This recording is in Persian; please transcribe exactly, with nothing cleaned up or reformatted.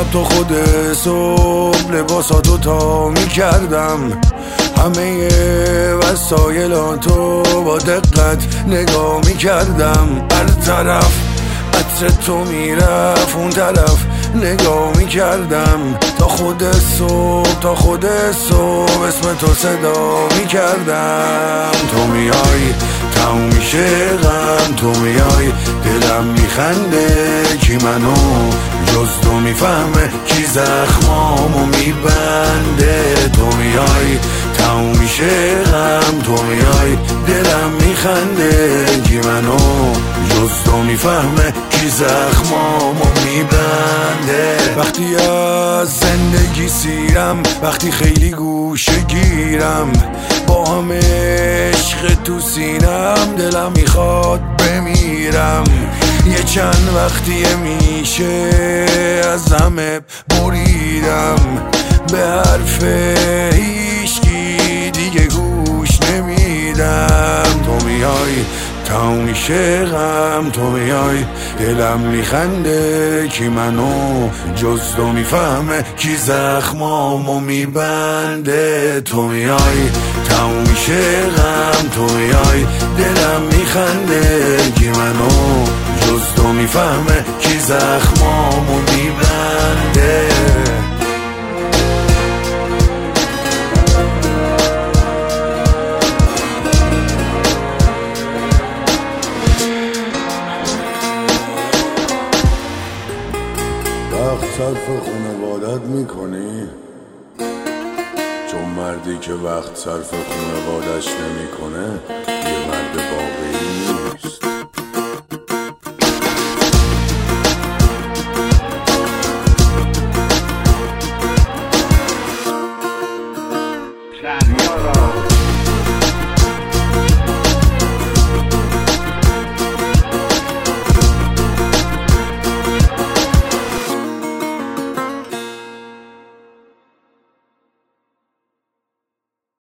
تو خود صبح لباساتو تا میکردم، همه وسایلاتو با دقت نگاه میکردم. هر طرف عطر تو میرفت اون طرف نگاه میکردم، تا خود صبح تا خود صبح اسم تو صدا میکردم. تو میای تموم میشه غم، تو میای دلم میخنده، کی منو جز تو میفهمه، کی زخمامو میبنده. تو میای تموم میشه غم، تو میای دلم میخنده، کی منو جز تو میفهمه، کی زخمامو میبنده. وقتی از زندگی سیرم، وقتی خیلی گوشه گیرم، با همه عشق تو سینم، دلم میخواد بمیرم. یه چند وقتیه میشه از همه بریدم، به حرف هیچکی دیگه گوش نمیدم. تو میای تموم میشه غم، تو میای دلم میخنده، کی منو جز تو میفهمه، کی زخمامو میبنده. تو میای تموم میشه غم، تو میای دلم میخنده، کی منو جز تو میفهمه، کی زخمامو میبنده. وقت صرف خانوادت میکنی؟ چون مردی که وقت صرف خانوادش نمیکنه یه مرد